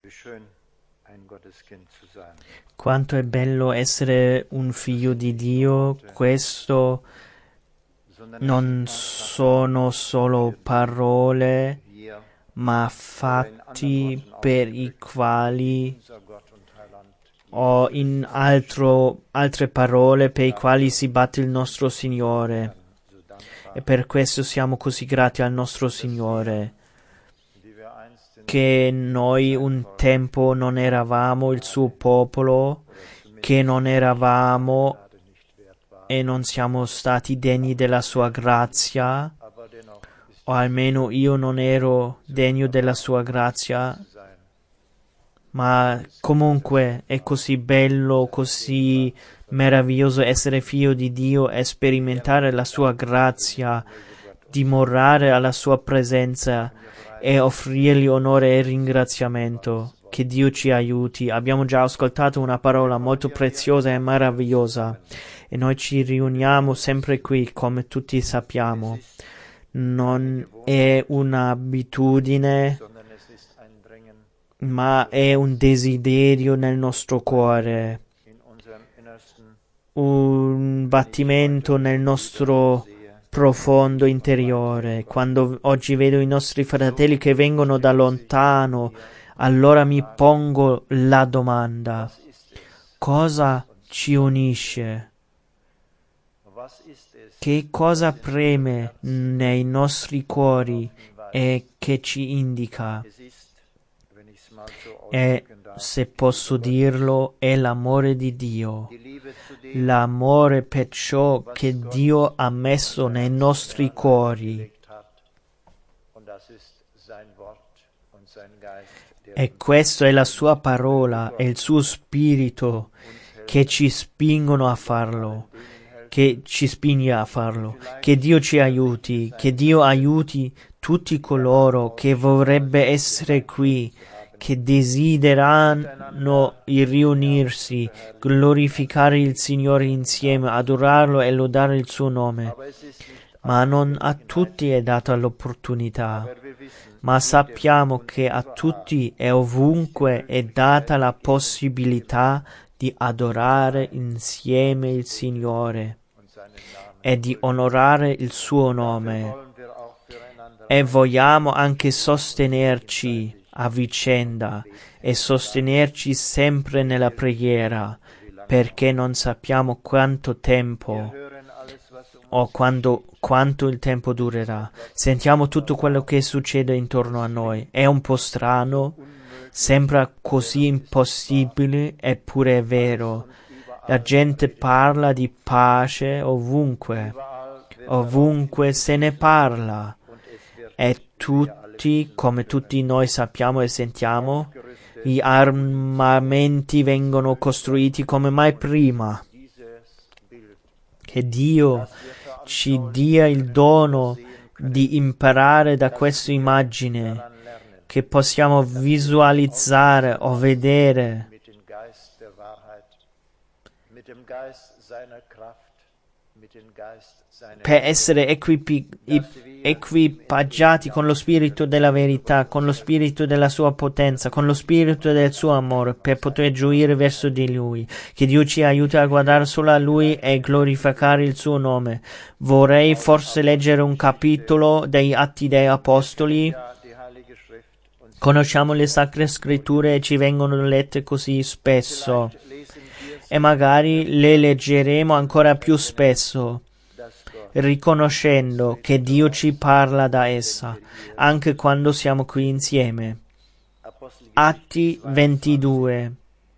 Quanto è bello essere un figlio di Dio. Questo non sono solo parole, ma fatti per i quali, o in altre parole, per i quali si batte il nostro Signore. E per questo siamo così grati al nostro Signore, che noi un tempo non eravamo il suo popolo, che non eravamo e non siamo stati degni della sua grazia, o almeno io non ero degno della sua grazia, ma comunque è così bello, così meraviglioso essere figlio di Dio e sperimentare la sua grazia, dimorare alla sua presenza e offrirgli onore e ringraziamento. Che Dio ci aiuti. Abbiamo già ascoltato una parola molto preziosa e meravigliosa e noi ci riuniamo sempre qui, come tutti sappiamo. Non è un'abitudine, ma è un desiderio nel nostro cuore, un battimento nel nostro profondo interiore. Quando oggi vedo i nostri fratelli che vengono da lontano, allora mi pongo la domanda: cosa ci unisce? Che cosa preme nei nostri cuori e che ci indica? E, se posso dirlo, è l'amore di Dio, l'amore per ciò che Dio ha messo nei nostri cuori. E questa è la sua parola e il suo spirito che ci spingono a farlo, che ci spinge a farlo. Che Dio ci aiuti, che Dio aiuti tutti coloro che vorrebbe essere qui, che desiderano riunirsi, glorificare il Signore insieme, adorarlo e lodare il suo nome. Ma non a tutti è data l'opportunità, ma sappiamo che a tutti e ovunque è data la possibilità di adorare insieme il Signore e di onorare il suo nome. E vogliamo anche sostenerci a vicenda e sostenerci sempre nella preghiera, perché non sappiamo quanto tempo o quanto il tempo durerà. Sentiamo tutto quello che succede intorno a noi. È un po' strano, sembra così impossibile, eppure è vero. La gente parla di pace ovunque se ne parla, e tutti, come tutti noi sappiamo e sentiamo, gli armamenti vengono costruiti come mai prima. Che Dio ci dia il dono di imparare da questa immagine, che possiamo visualizzare o vedere, per essere equipaggiati con lo spirito della verità, con lo spirito della sua potenza, con lo spirito del suo amore, per poter gioire verso di Lui. Che Dio ci aiuti a guardare solo a Lui e glorificare il suo nome. Vorrei forse leggere un capitolo degli Atti degli Apostoli. Conosciamo le Sacre Scritture e ci vengono lette così spesso, e magari le leggeremo ancora più spesso, riconoscendo che Dio ci parla da essa, anche quando siamo qui insieme. Atti 22.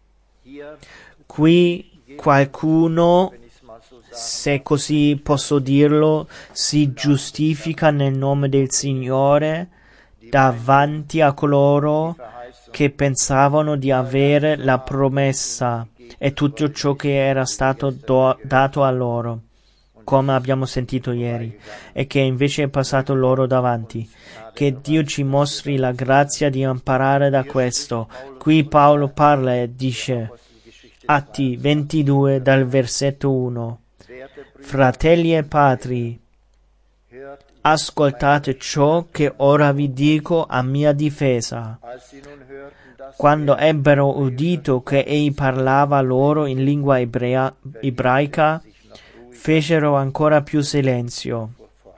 Qui qualcuno, se così posso dirlo, si giustifica nel nome del Signore davanti a coloro che pensavano di avere la promessa e tutto ciò che era stato dato a loro, come abbiamo sentito ieri, e che invece è passato loro davanti. Che Dio ci mostri la grazia di imparare da questo. Qui Paolo parla e dice, Atti 22 dal versetto 1, Fratelli e padri, ascoltate ciò che ora vi dico a mia difesa. Quando ebbero udito che egli parlava loro in lingua ebraica, fecero ancora più silenzio.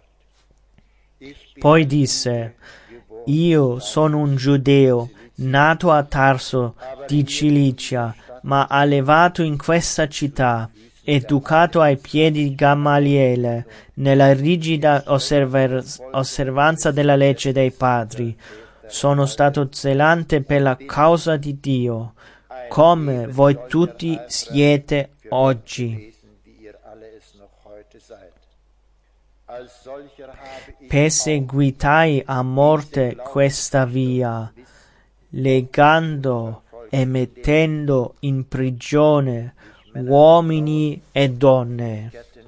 Poi disse: io sono un giudeo, nato a Tarso di Cilicia, ma allevato in questa città, educato ai piedi di Gamaliele, nella rigida osservanza della legge dei padri. Sono stato zelante per la causa di Dio, come voi tutti siete oggi. Perseguitai a morte questa via, legando e mettendo in prigione uomini e donne.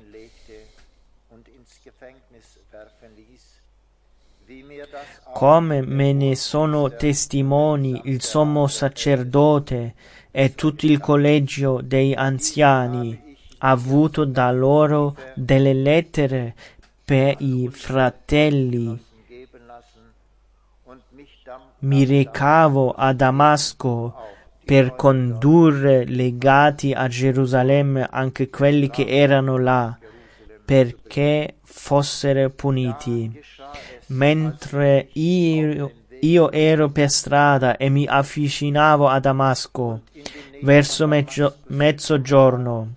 Come me ne sono testimoni il sommo sacerdote e tutto il collegio dei anziani, avuto da loro delle lettere per i fratelli. Mi recavo a Damasco per condurre legati a Gerusalemme anche quelli che erano là, perché fossero puniti. Mentre io ero per strada e mi avvicinavo a Damasco, verso mezzogiorno,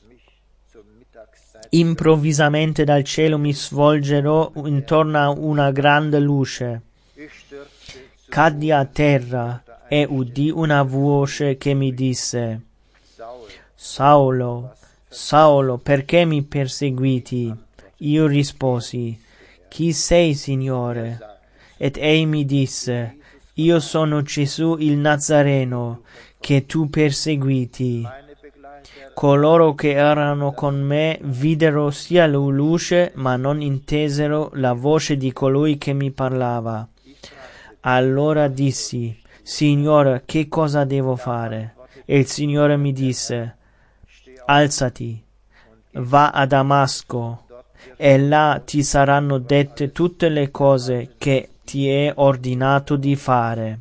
improvvisamente dal cielo mi svolgerò intorno a una grande luce. Caddi a terra e udì una voce che mi disse: Saulo, Saulo, perché mi perseguiti? Io risposi: Chi sei, Signore? Ed egli mi disse: Io sono Gesù il Nazareno, che tu perseguiti. Coloro che erano con me videro sia la luce, ma non intesero la voce di colui che mi parlava. Allora dissi: Signore, che cosa devo fare? E il Signore mi disse: Alzati, va a Damasco, e là ti saranno dette tutte le cose che ti è ordinato di fare.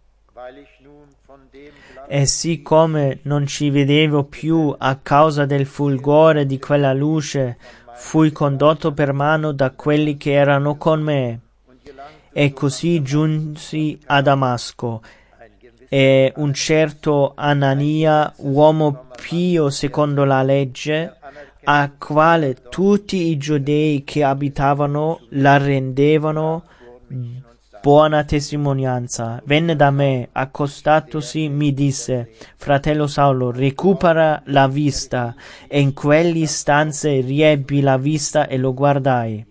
E siccome non ci vedevo più a causa del fulgore di quella luce, fui condotto per mano da quelli che erano con me. E così giunsi a Damasco, e un certo Anania, uomo pio secondo la legge, a quale tutti i giudei che abitavano la rendevano buona testimonianza, venne da me, accostatosi mi disse: Fratello Saulo, recupera la vista. E in quell'istante riebbi la vista e lo guardai.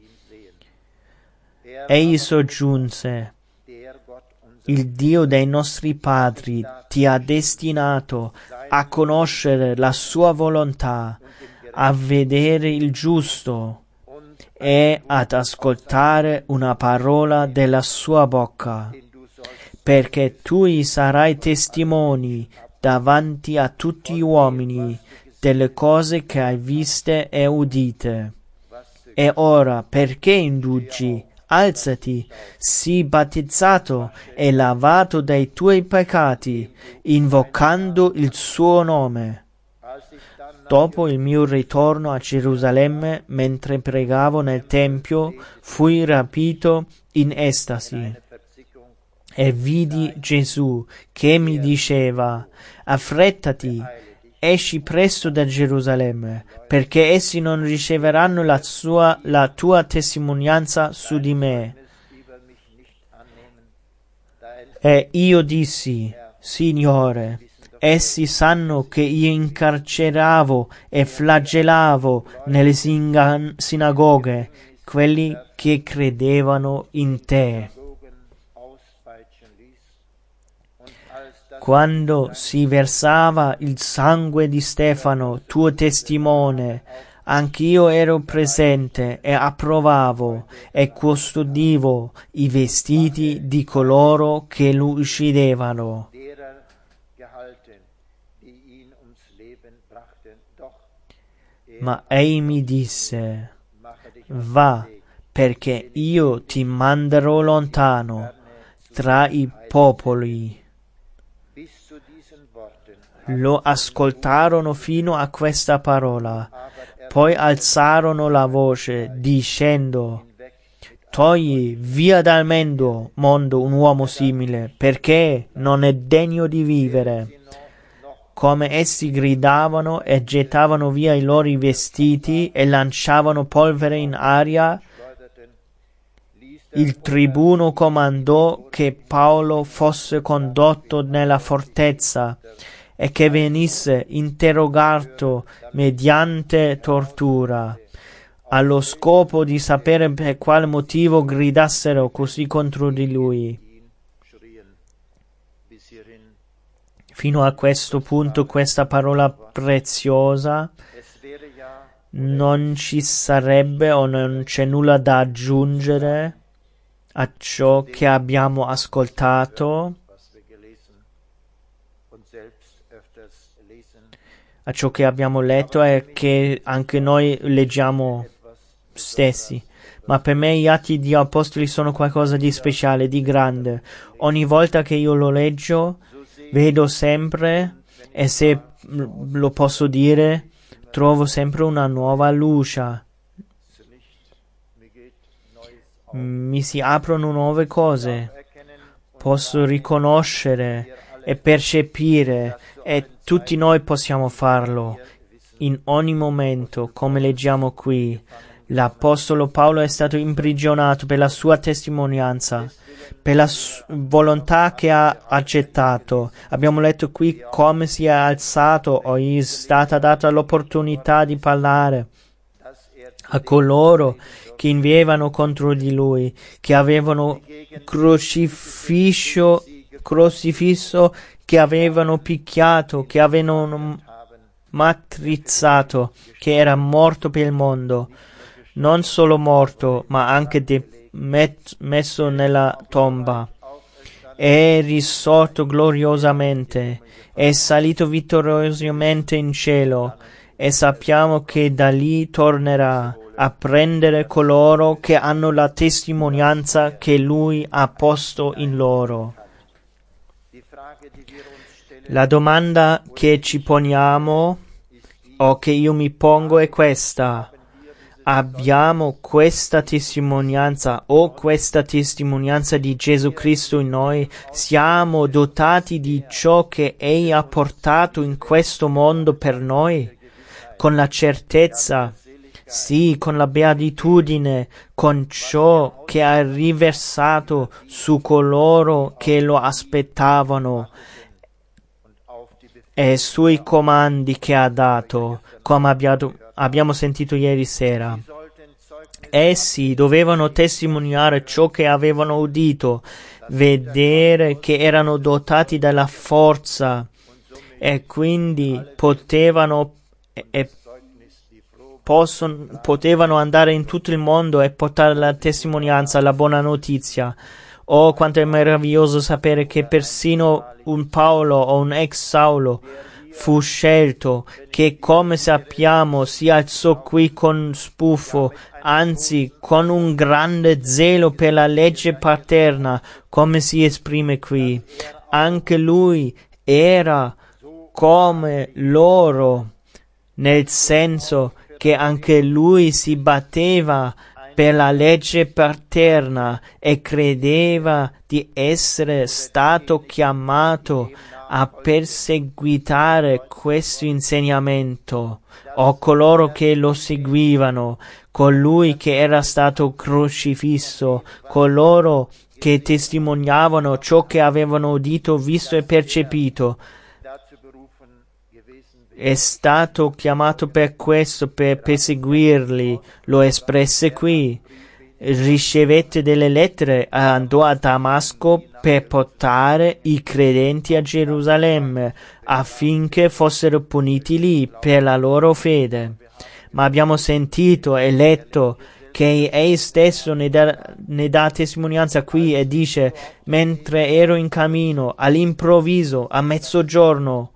Egli soggiunse: il Dio dei nostri padri ti ha destinato a conoscere la sua volontà, a vedere il giusto e ad ascoltare una parola della sua bocca, perché tu gli sarai testimoni davanti a tutti gli uomini delle cose che hai viste e udite. E ora, perché indugi? Alzati, sii battezzato e lavato dai tuoi peccati, invocando il suo nome. Dopo il mio ritorno a Gerusalemme, mentre pregavo nel Tempio, fui rapito in estasi e vidi Gesù che mi diceva: affrettati, esci presto da Gerusalemme, perché essi non riceveranno la tua testimonianza su di me. E io dissi: Signore, essi sanno che io incarceravo e flagellavo nelle sinagoghe quelli che credevano in te. Quando si versava il sangue di Stefano, tuo testimone, anch'io ero presente e approvavo e custodivo i vestiti di coloro che lo uccidevano. Ma egli mi disse: va, perché io ti manderò lontano tra i popoli. Lo ascoltarono fino a questa parola, poi alzarono la voce dicendo: togli via dal mondo un uomo simile, perché non è degno di vivere. Come essi gridavano e gettavano via i loro vestiti e lanciavano polvere in aria, il tribuno comandò che Paolo fosse condotto nella fortezza e che venisse interrogato mediante tortura, allo scopo di sapere per quale motivo gridassero così contro di lui. Fino a questo punto, questa parola preziosa, non ci sarebbe o non c'è nulla da aggiungere a ciò che abbiamo ascoltato, a ciò che abbiamo letto e che anche noi leggiamo stessi. Ma per me gli Atti di Apostoli sono qualcosa di speciale, di grande. Ogni volta che io lo leggo, vedo sempre, e se lo posso dire, trovo sempre una nuova luce. Mi si aprono nuove cose. Posso riconoscere e percepire, e tutti noi possiamo farlo in ogni momento, come leggiamo qui. L'Apostolo Paolo è stato imprigionato per la sua testimonianza, per la volontà che ha accettato. Abbiamo letto qui come si è alzato o gli è stata data l'opportunità di parlare a coloro che invievano contro di lui, che avevano crocifisso, che avevano picchiato, che avevano mattrizzato, che era morto per il mondo. Non solo morto, ma anche messo nella tomba. È risorto gloriosamente, è salito vittoriosamente in cielo, e sappiamo che da lì tornerà a prendere coloro che hanno la testimonianza che lui ha posto in loro. La domanda che ci poniamo, o che io mi pongo, è questa: abbiamo questa testimonianza o questa testimonianza di Gesù Cristo in noi? Siamo dotati di ciò che Egli ha portato in questo mondo per noi? Con la certezza, sì, con la beatitudine, con ciò che ha riversato su coloro che lo aspettavano e sui comandi che ha dato, come abbiamo sentito ieri sera. Essi dovevano testimoniare ciò che avevano udito, vedere che erano dotati della forza e quindi potevano andare in tutto il mondo e portare la testimonianza, la buona notizia. Oh, quanto è meraviglioso sapere che persino un Paolo o un ex Saulo fu scelto, che come sappiamo si alzò qui con spuffo, anzi con un grande zelo per la legge paterna, come si esprime qui. Anche lui era come loro, nel senso che anche lui si batteva per la legge paterna e credeva di essere stato chiamato a perseguitare questo insegnamento, o coloro che lo seguivano, colui che era stato crocifisso, coloro che testimoniavano ciò che avevano udito, visto e percepito. È stato chiamato per questo, per perseguirli, lo espresse qui. Ricevette delle lettere, andò a Damasco per portare i credenti a Gerusalemme, affinché fossero puniti lì per la loro fede. Ma abbiamo sentito e letto che egli stesso ne dà testimonianza qui e dice: mentre ero in cammino, all'improvviso, a mezzogiorno,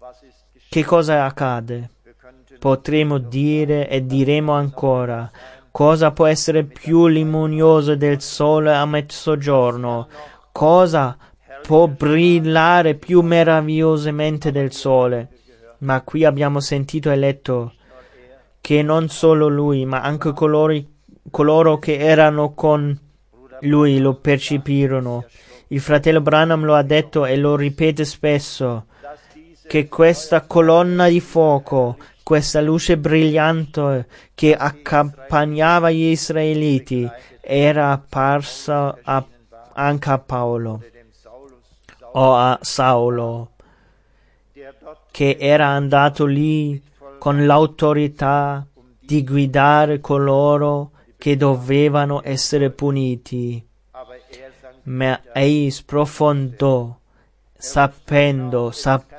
che cosa accade? Potremo dire e diremo ancora: Cosa può essere più luminoso del sole a mezzogiorno? Cosa può brillare più meravigliosamente del sole? Ma qui abbiamo sentito e letto che non solo lui, ma anche coloro che erano con lui lo percepirono. Il fratello Branham lo ha detto e lo ripete spesso, che questa colonna di fuoco, questa luce brillante che accompagnava gli israeliti, era apparsa anche a Paolo o a Saulo, che era andato lì con l'autorità di guidare coloro che dovevano essere puniti. Ma egli sprofondò, sapendo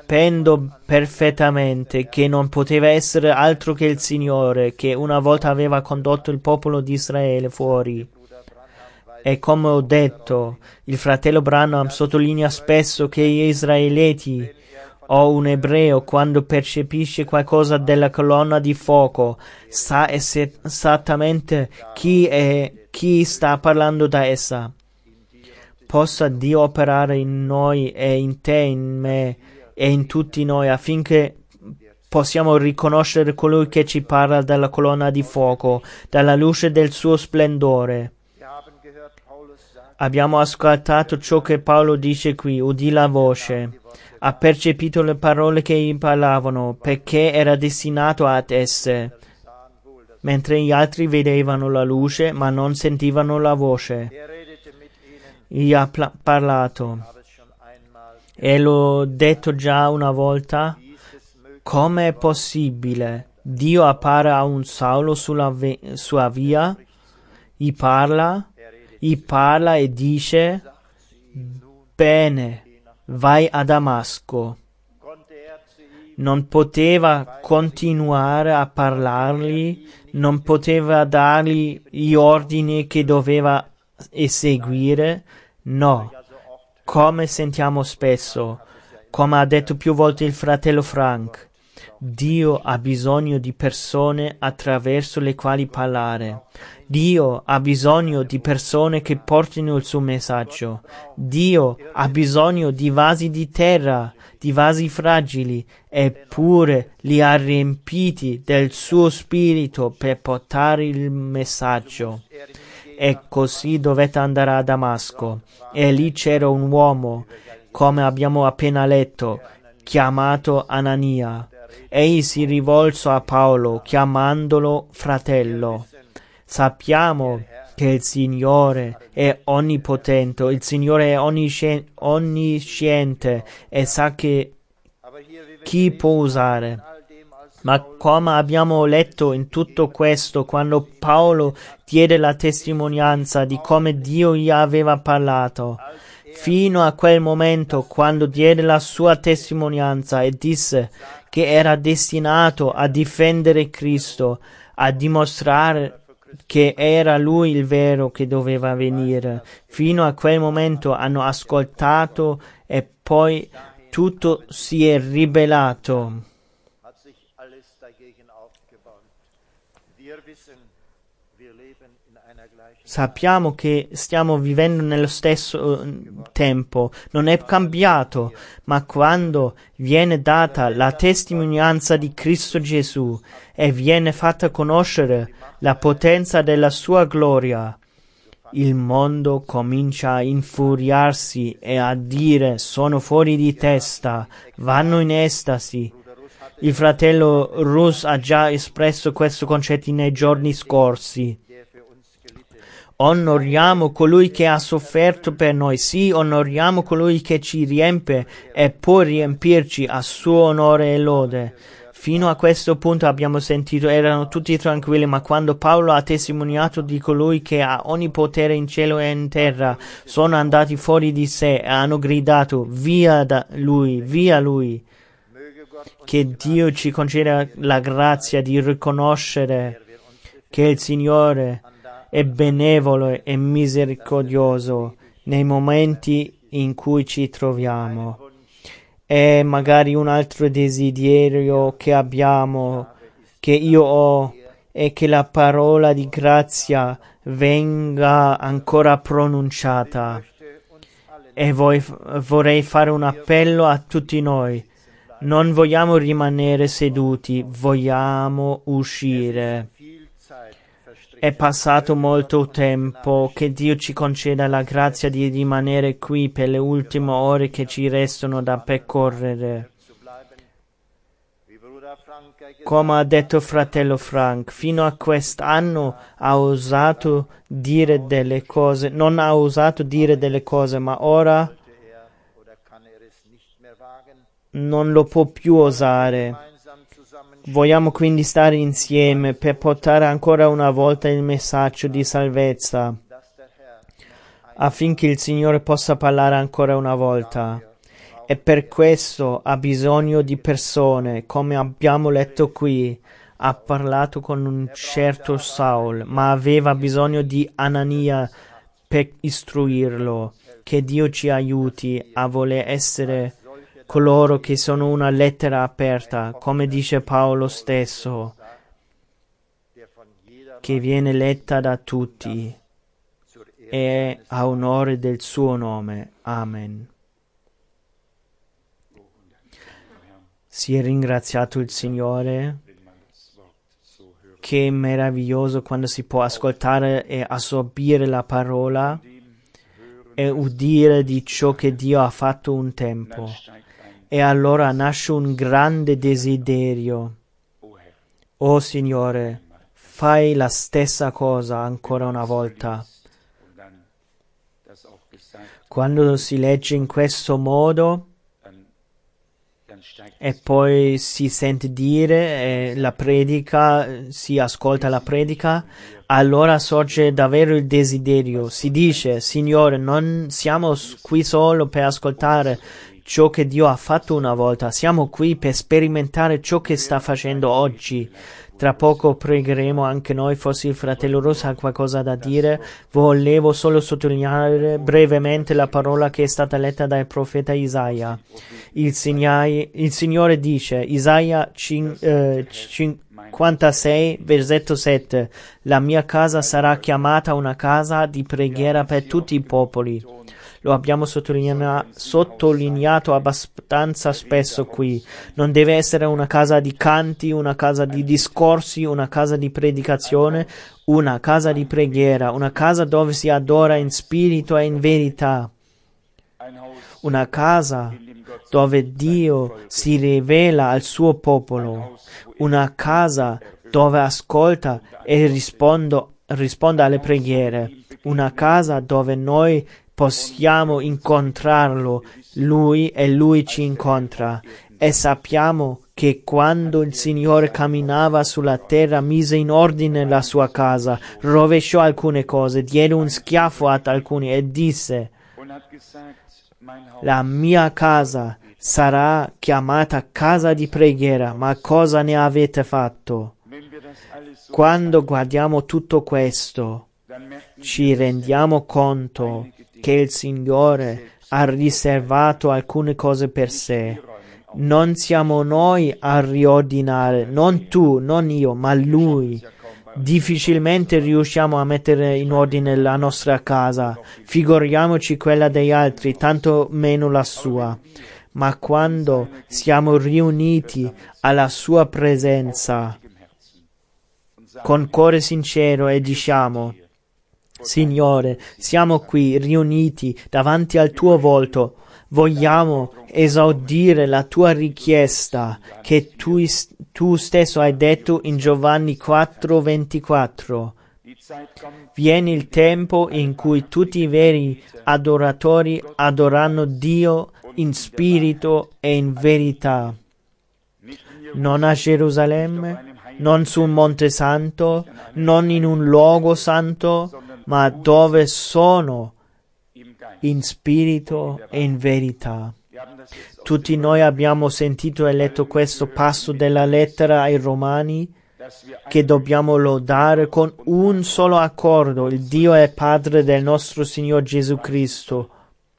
perfettamente che non poteva essere altro che il Signore, che una volta aveva condotto il popolo di Israele fuori. E come ho detto, il fratello Branham sottolinea spesso che gli israeliti o un ebreo, quando percepisce qualcosa della colonna di fuoco, sa esattamente chi sta parlando da essa. Possa Dio operare in noi e in te, in me e in tutti noi, affinché possiamo riconoscere colui che ci parla dalla colonna di fuoco, dalla luce del suo splendore. Abbiamo ascoltato ciò che Paolo dice qui, udì la voce, ha percepito le parole che gli parlavano, perché era destinato ad esse, mentre gli altri vedevano la luce, ma non sentivano la voce. Gli ha parlato, e l'ho detto già una volta, come è possibile? Dio appare a un Saulo sulla sua via, gli parla e dice, bene, vai a Damasco. Non poteva continuare a parlargli, non poteva dargli gli ordini che doveva eseguire, no, come sentiamo spesso, come ha detto più volte il fratello Frank, Dio ha bisogno di persone attraverso le quali parlare. Dio ha bisogno di persone che portino il suo messaggio. Dio ha bisogno di vasi di terra, di vasi fragili, eppure li ha riempiti del suo spirito per portare il messaggio. E così dovette andare a Damasco. E lì c'era un uomo, come abbiamo appena letto, chiamato Anania. Egli si rivolse a Paolo, chiamandolo fratello. Sappiamo che il Signore è onnipotente, il Signore è onnisciente e sa chi può usare. Ma come abbiamo letto in tutto questo, quando Paolo diede la testimonianza di come Dio gli aveva parlato, fino a quel momento quando diede la sua testimonianza e disse che era destinato a difendere Cristo, a dimostrare che era lui il vero che doveva venire. Fino a quel momento hanno ascoltato e poi tutto si è ribellato. Sappiamo che stiamo vivendo nello stesso tempo, non è cambiato, ma quando viene data la testimonianza di Cristo Gesù e viene fatta conoscere la potenza della sua gloria, il mondo comincia a infuriarsi e a dire sono fuori di testa, vanno in estasi. Il fratello Rus ha già espresso questo concetto nei giorni scorsi. Onoriamo colui che ha sofferto per noi, sì, onoriamo colui che ci riempie e può riempirci a suo onore e lode. Fino a questo punto abbiamo sentito, erano tutti tranquilli, ma quando Paolo ha testimoniato di colui che ha ogni potere in cielo e in terra, sono andati fuori di sé e hanno gridato, via da lui, via lui. Che Dio ci conceda la grazia di riconoscere che il Signore è benevolo e misericordioso nei momenti in cui ci troviamo. E magari un altro desiderio che abbiamo, che io ho, e che la parola di grazia venga ancora pronunciata. E vorrei fare un appello a tutti noi. Non vogliamo rimanere seduti, vogliamo uscire. È passato molto tempo, che Dio ci conceda la grazia di rimanere qui per le ultime ore che ci restano da percorrere. Come ha detto fratello Frank, fino a quest'anno ha osato dire delle cose, non ha osato dire delle cose, ma ora non lo può più osare. Vogliamo quindi stare insieme per portare ancora una volta il messaggio di salvezza, affinché il Signore possa parlare ancora una volta. E per questo ha bisogno di persone, come abbiamo letto qui. Ha parlato con un certo Saul, ma aveva bisogno di Anania per istruirlo. Che Dio ci aiuti a voler essere coloro che sono una lettera aperta, come dice Paolo stesso, che viene letta da tutti e a onore del suo nome. Amen. Sia ringraziato il Signore. Che meraviglioso quando si può ascoltare e assorbire la parola e udire di ciò che Dio ha fatto un tempo. E allora nasce un grande desiderio. Oh Signore, fai la stessa cosa ancora una volta. Quando si legge in questo modo e poi si sente dire la predica, si ascolta la predica, allora sorge davvero il desiderio. Si dice: Signore, non siamo qui solo per ascoltare ciò che Dio ha fatto una volta, siamo qui per sperimentare ciò che sta facendo oggi. Tra poco pregheremo anche noi, forse il fratello Rosa ha qualcosa da dire. Volevo solo sottolineare brevemente la parola che è stata letta dal profeta Isaia. Il Signore dice, Isaia 56, versetto 7, la mia casa sarà chiamata una casa di preghiera per tutti i popoli. Lo abbiamo sottolineato abbastanza spesso qui. Non deve essere una casa di canti, una casa di discorsi, una casa di predicazione, una casa di preghiera, una casa dove si adora in spirito e in verità. Una casa dove Dio si rivela al suo popolo. Una casa dove ascolta e risponde alle preghiere. Una casa dove noi possiamo incontrarlo, Lui, e Lui ci incontra. E sappiamo che quando il Signore camminava sulla terra mise in ordine la sua casa, rovesciò alcune cose, diede un schiaffo ad alcuni e disse: la mia casa sarà chiamata casa di preghiera, ma cosa ne avete fatto? Quando guardiamo tutto questo, ci rendiamo conto che il Signore ha riservato alcune cose per sé. Non siamo noi a riordinare, non tu, non io, ma Lui. Difficilmente riusciamo a mettere in ordine la nostra casa, figuriamoci quella degli altri, tanto meno la sua. Ma quando siamo riuniti alla sua presenza, con cuore sincero, e diciamo: Signore, siamo qui riuniti davanti al tuo volto, vogliamo esaudire la tua richiesta che tu stesso hai detto in Giovanni 4:24. Viene il tempo in cui tutti i veri adoratori adoranno Dio in spirito e in verità. Non a Gerusalemme, non sul Monte Santo, non in un luogo santo, ma dove sono in spirito e in verità. Tutti noi abbiamo sentito e letto questo passo della lettera ai Romani, che dobbiamo lodare con un solo accordo il Dio e Padre del nostro Signore Gesù Cristo,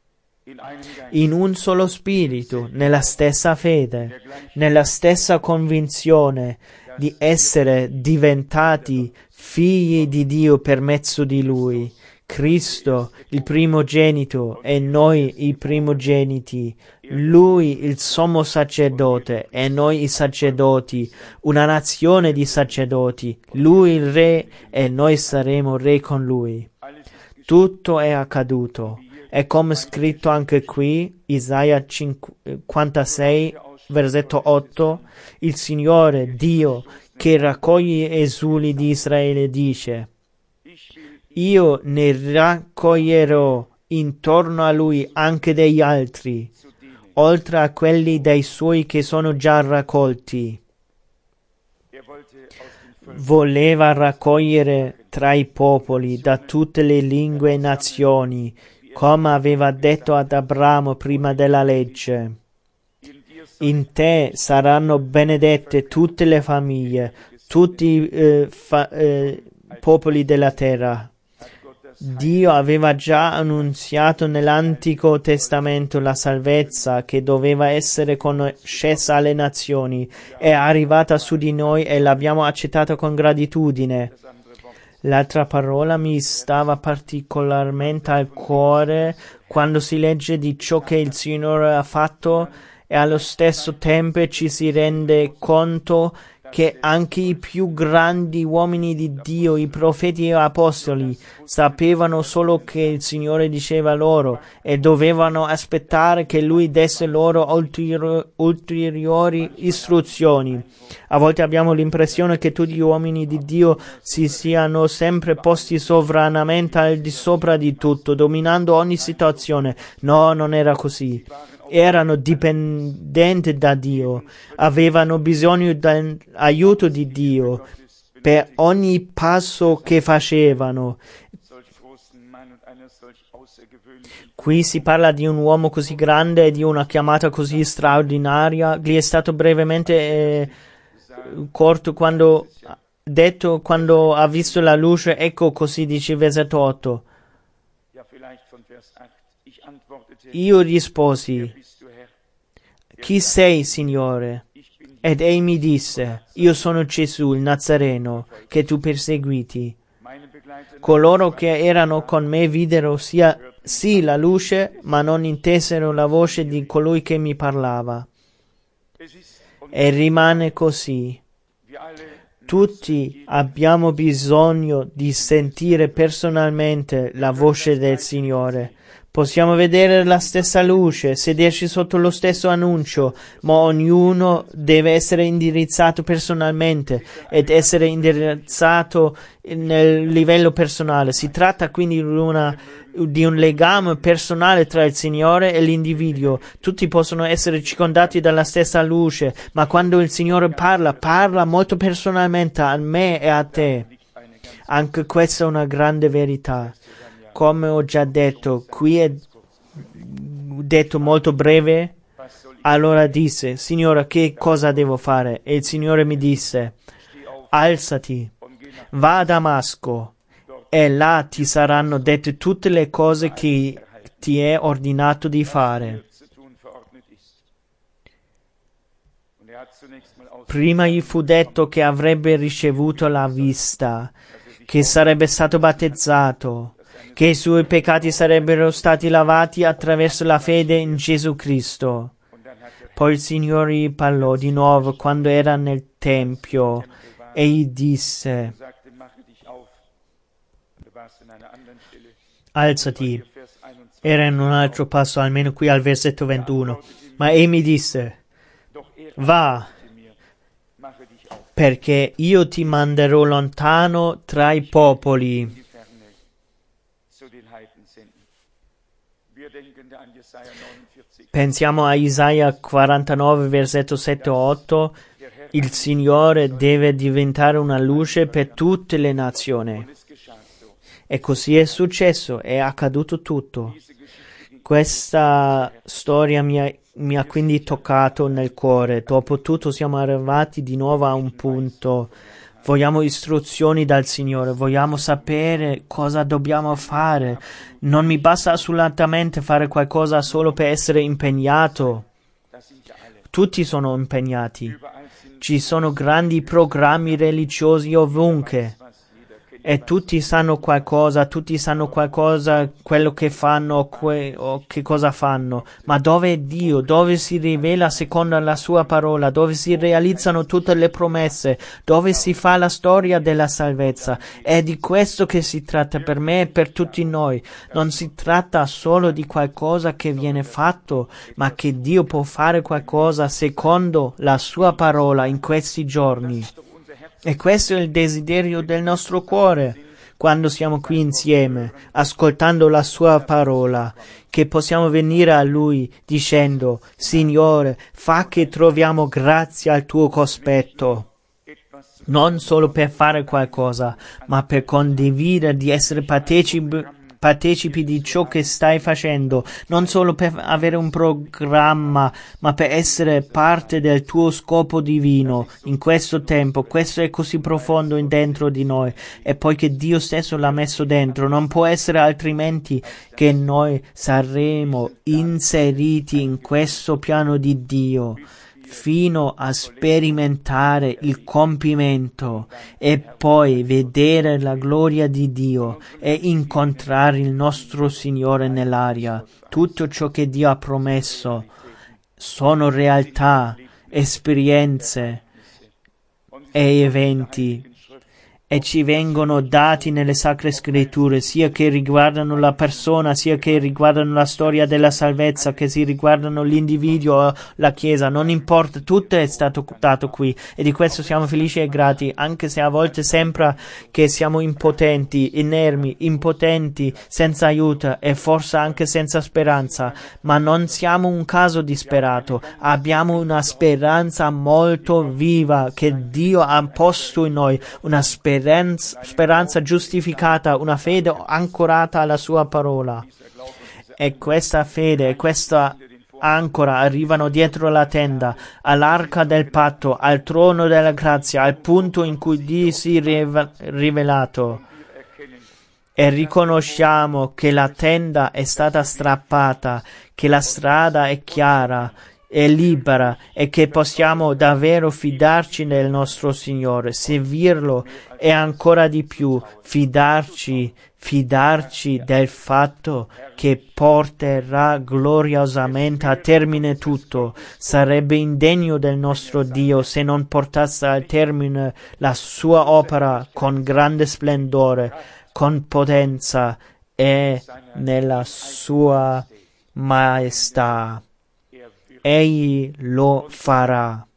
in un solo spirito, nella stessa fede, nella stessa convinzione di essere diventati figli di Dio per mezzo di Lui. Cristo, il primogenito, e noi i primogeniti, Lui il sommo sacerdote e noi i sacerdoti, una nazione di sacerdoti, Lui il Re e noi saremo Re con Lui. Tutto è accaduto. E come scritto anche qui, Isaia 56, versetto 8, il Signore Dio che raccoglie gli esuli di Israele dice: io ne raccoglierò intorno a lui anche degli altri, oltre a quelli dei suoi che sono già raccolti. Voleva raccogliere tra i popoli da tutte le lingue e nazioni, come aveva detto ad Abramo prima della legge. In te saranno benedette tutte le famiglie, tutti i popoli della terra. Dio aveva già annunziato nell'Antico Testamento la salvezza che doveva essere concessa alle nazioni. È arrivata su di noi e l'abbiamo accettata con gratitudine. L'altra parola mi stava particolarmente al cuore quando si legge di ciò che il Signore ha fatto e allo stesso tempo ci si rende conto che anche i più grandi uomini di Dio, i profeti e apostoli, sapevano solo che il Signore diceva loro e dovevano aspettare che Lui desse loro ulteriori istruzioni. A volte abbiamo l'impressione che tutti gli uomini di Dio si siano sempre posti sovranamente al di sopra di tutto, dominando ogni situazione. No, non era così. Erano dipendenti da Dio, avevano bisogno dell'aiuto di Dio per ogni passo che facevano. Qui si parla di un uomo così grande e di una chiamata così straordinaria. Gli è stato brevemente corto quando ha visto la luce, ecco così dice il versetto 8. Io risposi: chi sei, Signore? Ed egli mi disse: io sono Gesù, il Nazareno, che tu perseguiti. Coloro che erano con me videro sì la luce, ma non intesero la voce di colui che mi parlava. E rimane così. Tutti abbiamo bisogno di sentire personalmente la voce del Signore. Possiamo vedere la stessa luce, sederci sotto lo stesso annuncio, ma ognuno deve essere indirizzato personalmente ed essere indirizzato nel livello personale. Si tratta quindi di un legame personale tra il Signore e l'individuo. Tutti possono essere circondati dalla stessa luce, ma quando il Signore parla molto personalmente a me e a te. Anche questa è una grande verità. Come ho già detto, qui è detto molto breve. Allora disse: Signore, che cosa devo fare? E il Signore mi disse: alzati, va a Damasco, e là ti saranno dette tutte le cose che ti è ordinato di fare. Prima gli fu detto che avrebbe ricevuto la vista, che sarebbe stato battezzato, che i suoi peccati sarebbero stati lavati attraverso la fede in Gesù Cristo. Poi il Signore gli parlò di nuovo quando era nel Tempio e gli disse: alzati. Era in un altro passo, almeno qui al versetto 21. Ma egli mi disse: va, perché io ti manderò lontano tra i popoli. Pensiamo a Isaia 49, versetto 7-8. Il Signore deve diventare una luce per tutte le nazioni. E così è successo, è accaduto tutto. Questa storia mi ha quindi toccato nel cuore. Dopo tutto siamo arrivati di nuovo a un punto. Vogliamo istruzioni dal Signore, vogliamo sapere cosa dobbiamo fare. Non mi basta assolutamente fare qualcosa solo per essere impegnato. Tutti sono impegnati. Ci sono grandi programmi religiosi ovunque. E tutti sanno qualcosa, quello che fanno o che cosa fanno. Ma dove è Dio? Dove si rivela secondo la sua parola? Dove si realizzano tutte le promesse? Dove si fa la storia della salvezza? È di questo che si tratta per me e per tutti noi. Non si tratta solo di qualcosa che viene fatto, ma che Dio può fare qualcosa secondo la sua parola in questi giorni. E questo è il desiderio del nostro cuore, quando siamo qui insieme, ascoltando la sua parola, che possiamo venire a Lui dicendo: Signore, fa che troviamo grazia al tuo cospetto. Non solo per fare qualcosa, ma per condividere, di essere partecipi di ciò che stai facendo, non solo per avere un programma, ma per essere parte del tuo scopo divino in questo tempo. Questo è così profondo dentro di noi, e poiché Dio stesso l'ha messo dentro, non può essere altrimenti che noi saremo inseriti in questo piano di Dio fino a sperimentare il compimento e poi vedere la gloria di Dio e incontrare il nostro Signore nell'aria. Tutto ciò che Dio ha promesso sono realtà, esperienze e eventi, e ci vengono dati nelle Sacre Scritture, sia che riguardano la persona, sia che riguardano la storia della salvezza, che si riguardano l'individuo, la Chiesa, non importa, tutto è stato dato qui, e di questo siamo felici e grati, anche se a volte sembra che siamo impotenti, inermi, impotenti, senza aiuto e forse anche senza speranza, ma non siamo un caso disperato, abbiamo una speranza molto viva che Dio ha posto in noi, una speranza giustificata, una fede ancorata alla sua parola. E questa fede e questa ancora arrivano dietro la tenda, all'arca del patto, al trono della grazia, al punto in cui Dio si è rivelato. E riconosciamo che la tenda è stata strappata, che la strada è chiara, è libera, e che possiamo davvero fidarci nel nostro Signore, servirlo e ancora di più fidarci del fatto che porterà gloriosamente a termine tutto. Sarebbe indegno del nostro Dio se non portasse a termine la sua opera con grande splendore, con potenza e nella sua maestà. Egli lo farà.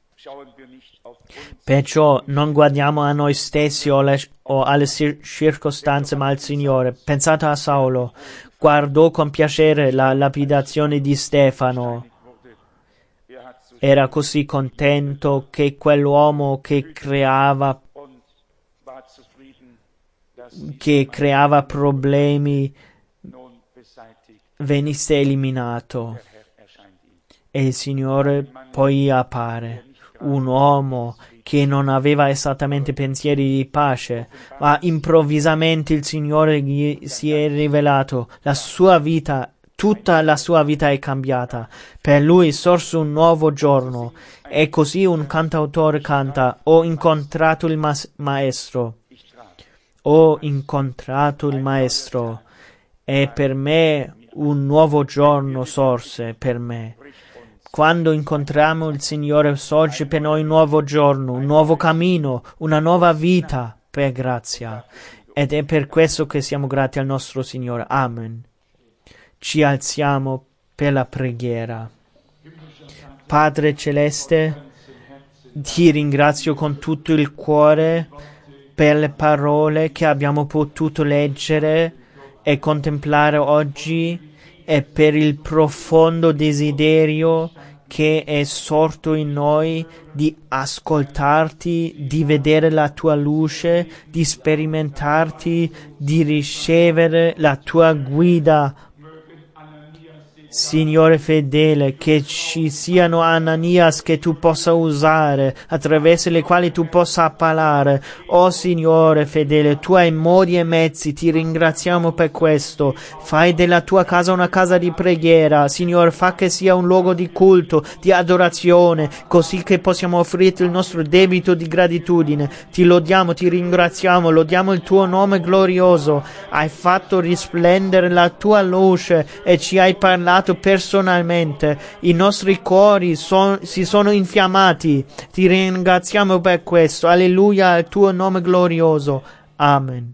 Perciò non guardiamo a noi stessi o alle circostanze, ma al Signore. Pensate a Saulo. Guardò con piacere la lapidazione di Stefano. Era così contento che quell'uomo che creava problemi venisse eliminato. E il Signore poi appare, un uomo che non aveva esattamente pensieri di pace, ma improvvisamente il Signore gli si è rivelato. La sua vita, tutta la sua vita è cambiata. Per lui sorse un nuovo giorno. E così un cantautore canta: ho incontrato il Maestro. Ho incontrato il Maestro. E per me un nuovo giorno sorse per me. Quando incontriamo il Signore sorge per noi un nuovo giorno, un nuovo cammino, una nuova vita per grazia. Ed è per questo che siamo grati al nostro Signore. Amen. Ci alziamo per la preghiera. Padre Celeste, ti ringrazio con tutto il cuore per le parole che abbiamo potuto leggere e contemplare oggi, e per il profondo desiderio che è sorto in noi di ascoltarti, di vedere la tua luce, di sperimentarti, di ricevere la tua guida. Signore fedele, che ci siano Ananias che tu possa usare, attraverso le quali tu possa parlare. Oh Signore fedele, tu hai modi e mezzi, ti ringraziamo per questo. Fai della tua casa una casa di preghiera, Signore, fa che sia un luogo di culto, di adorazione, così che possiamo offrirti il nostro debito di gratitudine. Ti lodiamo, ti ringraziamo, lodiamo il tuo nome glorioso. Hai fatto risplendere la tua luce e ci hai parlato personalmente. I nostri cuori si sono infiammati. Ti ringraziamo per questo. Alleluia al tuo nome glorioso. Amen.